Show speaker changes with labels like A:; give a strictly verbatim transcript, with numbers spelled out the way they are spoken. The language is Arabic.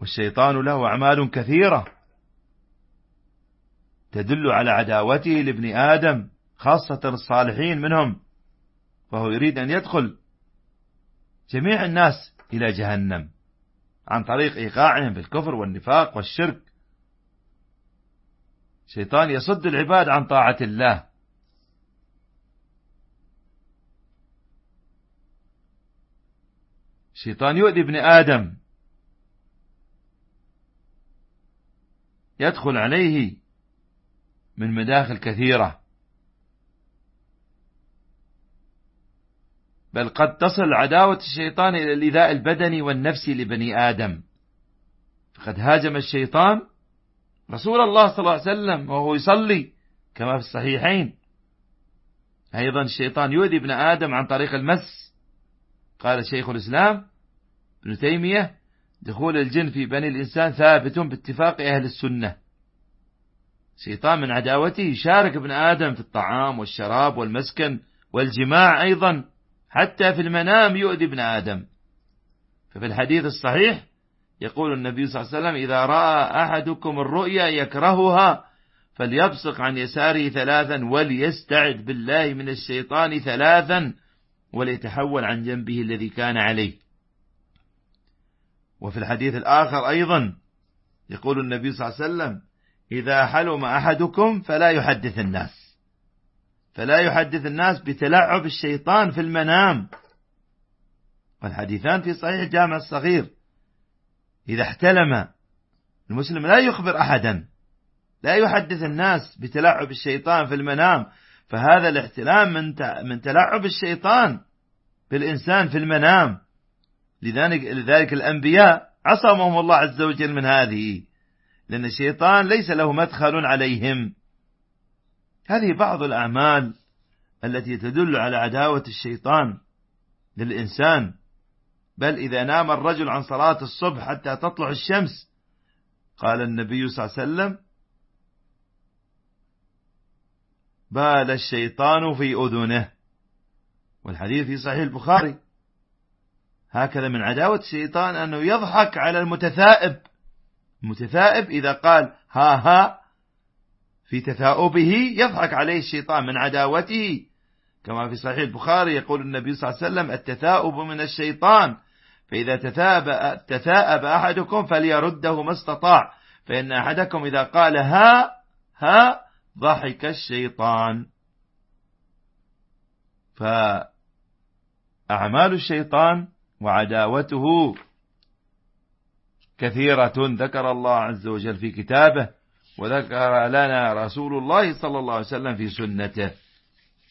A: والشيطان له أعمال كثيرة تدل على عداوته لابن آدم، خاصة الصالحين منهم، فهو يريد أن يدخل جميع الناس إلى جهنم عن طريق إيقاعهم بالكفر والنفاق والشرك. الشيطان يصد العباد عن طاعة الله. الشيطان يؤذي ابن آدم، يدخل عليه من مداخل كثيرة، بل قد تصل عداوة الشيطان إلى الإيذاء البدني والنفسي لبني آدم. فقد هاجم الشيطان رسول الله صلى الله عليه وسلم وهو يصلي كما في الصحيحين. أيضا الشيطان يؤذي ابن آدم عن طريق المس. قال شيخ الإسلام ابن تيمية: دخول الجن في بني الإنسان ثابت باتفاق أهل السنة. الشيطان من عداوته يشارك ابن آدم في الطعام والشراب والمسكن والجماع، أيضا حتى في المنام يؤذي ابن آدم. ففي الحديث الصحيح يقول النبي صلى الله عليه وسلم: إذا رأى أحدكم الرؤيا يكرهها فليبصق عن يساره ثلاثا وليستعذ بالله من الشيطان ثلاثا وليتحول عن جنبه الذي كان عليه. وفي الحديث الآخر أيضا يقول النبي صلى الله عليه وسلم: إذا حلم أحدكم فلا يحدث الناس فلا يحدث الناس بتلعب الشيطان في المنام. والحديثان في صحيح الجامع الصغير. إذا احتلم المسلم لا يخبر أحدا، لا يحدث الناس بتلعب الشيطان في المنام، فهذا الاحتلام من من تلعب الشيطان بالإنسان في المنام. لذلك, لذلك الأنبياء عصمهم الله عز وجل من هذه، لأن الشيطان ليس له مدخل عليهم. هذه بعض الأعمال التي تدل على عداوة الشيطان للإنسان. بل إذا نام الرجل عن صلاة الصبح حتى تطلع الشمس، قال النبي صلى الله عليه وسلم: بال الشيطان في أذنه. والحديث في صحيح البخاري. هكذا من عداوة الشيطان أنه يضحك على المتثائب. المتثائب إذا قال ها ها في تثاؤبه يضحك عليه الشيطان من عداوته، كما في صحيح البخاري يقول النبي صلى الله عليه وسلم: التثاؤب من الشيطان، فإذا تثاءب, تثاءب أحدكم فليرده ما استطاع، فإن أحدكم إذا قال ها ها ضحك الشيطان. فأعمال الشيطان وعداوته كثيرة ذكر الله عز وجل في كتابه، وذكر لنا رسول الله صلى الله عليه وسلم في سنته.